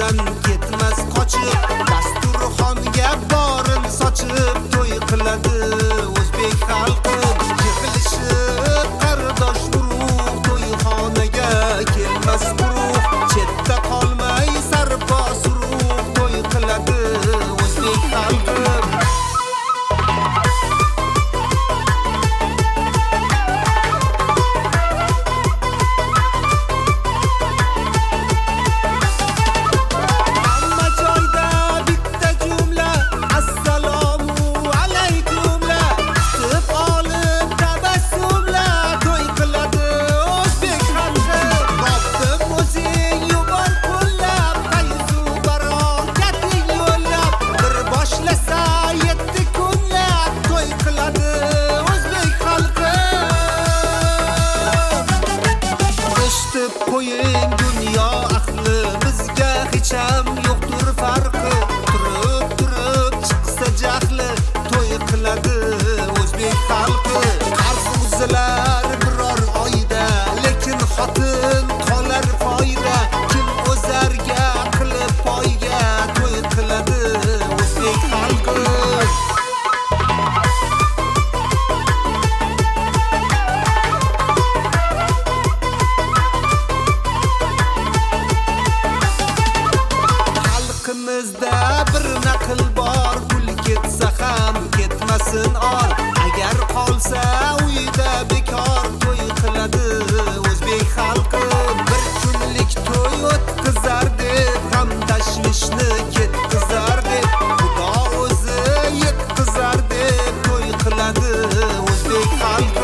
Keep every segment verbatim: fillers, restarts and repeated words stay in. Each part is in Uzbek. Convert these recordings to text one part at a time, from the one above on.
ko'zdan ketmas qochib, dasturxonga borin sochib to'y qiladi o'zbek xalqi. Yig'ilishib qardosh urug', to'yxonaga kelmas quruq, chetda qolmay sarpo suruq, to'y qiladi o'zbek xalqi. Qo'ying dunyo ahli, bizga hech ham yo'qdir farqi. Turib turib chiqsa jahli, to'y qiladi o'zbek xalqi. Qarz uzilar biror oyda, lekin xotin qolar foyda. Kim o'zarga qilib poyga, to'y qiladi o'zbek xalqi. Bizda bir naql bor, pul ketsa ham ketmasin or. Agar qolsa uyda bekor, to'y qiladi o'zbek xalqi. Bir kunlik to'y o'tkazar deb, ham tashvishni ketkazar deb, Xudo o'zi yetkazar deb to'y qiladi o'zbek xalqi.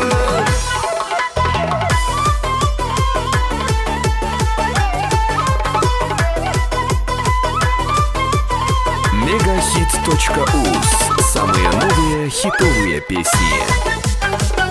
Мегахит точка уз. Самые новые хитовые песни.